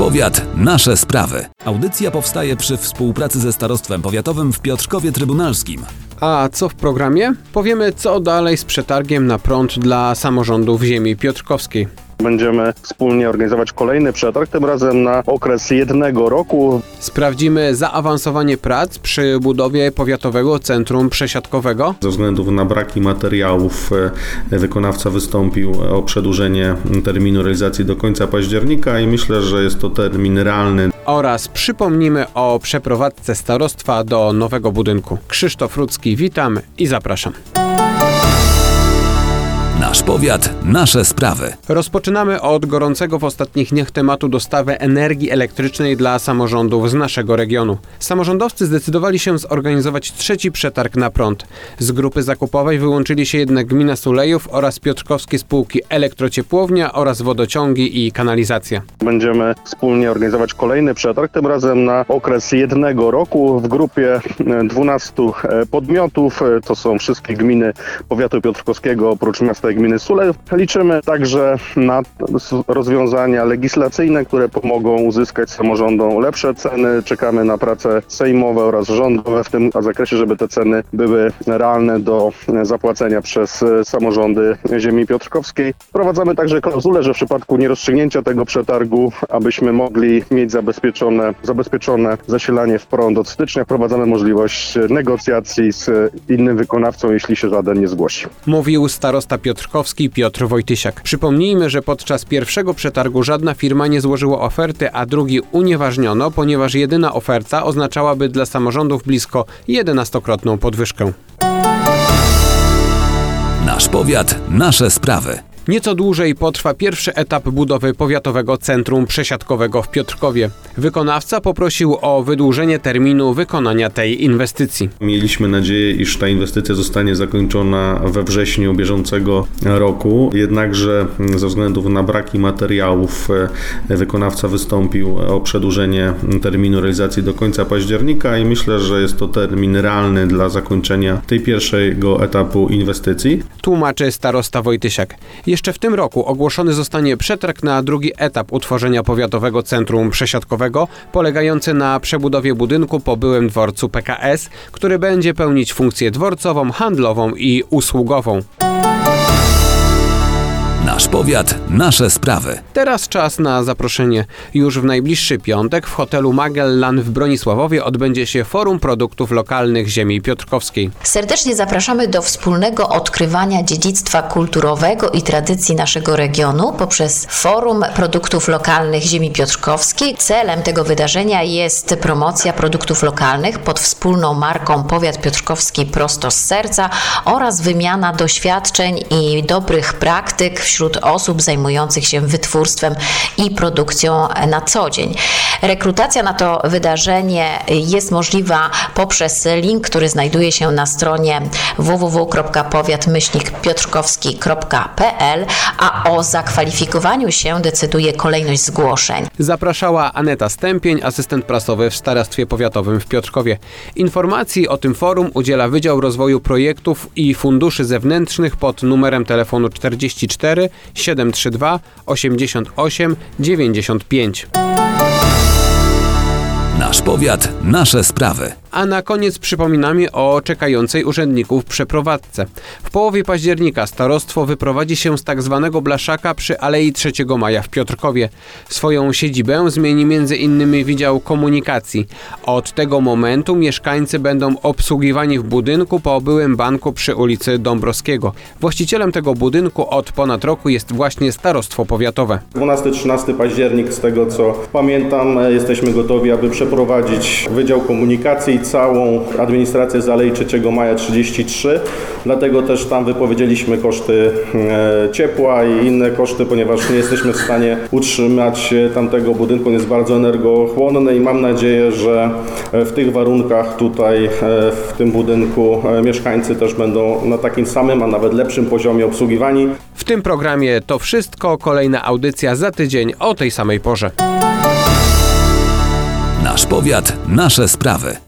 powiat, nasze sprawy. Audycja powstaje przy współpracy ze Starostwem Powiatowym w Piotrkowie Trybunalskim. A co w programie? Powiemy, co dalej z przetargiem na prąd dla samorządów ziemi piotrkowskiej. Będziemy wspólnie organizować kolejny przetarg, tym razem na okres 1 roku. Sprawdzimy zaawansowanie prac przy budowie Powiatowego Centrum Przesiadkowego. Ze względu na braki materiałów wykonawca wystąpił o przedłużenie terminu realizacji do końca października i myślę, że jest to termin realny. Oraz przypomnimy o przeprowadzce starostwa do nowego budynku. Krzysztof Rudzki, witam i zapraszam. Nasz powiat, nasze sprawy. Rozpoczynamy od gorącego w ostatnich dniach tematu dostawy energii elektrycznej dla samorządów z naszego regionu. Samorządowcy zdecydowali się zorganizować trzeci przetarg na prąd. Z grupy zakupowej wyłączyli się jednak gmina Sulejów oraz piotrkowskie spółki Elektrociepłownia oraz Wodociągi i Kanalizacja. Będziemy wspólnie organizować kolejny przetarg, tym razem na okres 1 roku w grupie 12 podmiotów. To są wszystkie gminy powiatu piotrkowskiego oprócz miasta i gminy Sulejów. Liczymy także na rozwiązania legislacyjne, które pomogą uzyskać samorządom lepsze ceny. Czekamy na prace sejmowe oraz rządowe w tym zakresie, żeby te ceny były realne do zapłacenia przez samorządy ziemi piotrkowskiej. Wprowadzamy także klauzulę, że w przypadku nierozstrzygnięcia tego przetargu, abyśmy mogli mieć zabezpieczone zasilanie w prąd od stycznia, wprowadzamy możliwość negocjacji z innym wykonawcą, jeśli się żaden nie zgłosi. Mówił starosta piotrkowski Piotr Wojtysiak. Przypomnijmy, że podczas pierwszego przetargu żadna firma nie złożyła oferty, a drugi unieważniono, ponieważ jedyna oferta oznaczałaby dla samorządów blisko 11-krotną podwyżkę. Nasz powiat, nasze sprawy. Nieco dłużej potrwa pierwszy etap budowy Powiatowego Centrum Przesiadkowego w Piotrkowie. Wykonawca poprosił o wydłużenie terminu wykonania tej inwestycji. Mieliśmy nadzieję, iż ta inwestycja zostanie zakończona we wrześniu bieżącego roku. Jednakże ze względu na braki materiałów wykonawca wystąpił o przedłużenie terminu realizacji do końca października i myślę, że jest to termin realny dla zakończenia tej pierwszego etapu inwestycji. Tłumaczy starosta Wojtysiak. Jeszcze w tym roku ogłoszony zostanie przetarg na drugi etap utworzenia Powiatowego Centrum Przesiadkowego, polegający na przebudowie budynku po byłym dworcu PKS, który będzie pełnić funkcję dworcową, handlową i usługową. Nasz powiat, nasze sprawy. Teraz czas na zaproszenie. Już w najbliższy piątek w hotelu Magellan w Bronisławowie odbędzie się Forum Produktów Lokalnych Ziemi Piotrkowskiej. Serdecznie zapraszamy do wspólnego odkrywania dziedzictwa kulturowego i tradycji naszego regionu poprzez Forum Produktów Lokalnych Ziemi Piotrkowskiej. Celem tego wydarzenia jest promocja produktów lokalnych pod wspólną marką Powiat Piotrkowski prosto z serca oraz wymiana doświadczeń i dobrych praktyk wśród osób zajmujących się wytwórstwem i produkcją na co dzień. Rekrutacja na to wydarzenie jest możliwa poprzez link, który znajduje się na stronie www.powiat-piotrkowski.pl, a o zakwalifikowaniu się decyduje kolejność zgłoszeń. Zapraszała Aneta Stępień, asystent prasowy w Starostwie Powiatowym w Piotrkowie. Informacji o tym forum udziela Wydział Rozwoju Projektów i Funduszy Zewnętrznych pod numerem telefonu 44 732 88 95. Nasz powiat, nasze sprawy. A na koniec przypominamy o czekającej urzędników przeprowadzce. W połowie października starostwo wyprowadzi się z tzw. Blaszaka przy Alei 3 Maja w Piotrkowie. Swoją siedzibę zmieni m.in. Wydział Komunikacji. Od tego momentu mieszkańcy będą obsługiwani w budynku po byłym banku przy ulicy Dąbrowskiego. Właścicielem tego budynku od ponad roku jest właśnie Starostwo Powiatowe. 12-13 październik, z tego co pamiętam, jesteśmy gotowi, aby przeprowadzić Wydział Komunikacji i całą administrację z Alei 3 Maja 33. Dlatego też tam wypowiedzieliśmy koszty ciepła i inne koszty, ponieważ nie jesteśmy w stanie utrzymać tamtego budynku. On jest bardzo energochłonny i mam nadzieję, że w tych warunkach tutaj w tym budynku mieszkańcy też będą na takim samym, a nawet lepszym poziomie obsługiwani. W tym programie to wszystko. Kolejna audycja za tydzień o tej samej porze. Nasz powiat, nasze sprawy.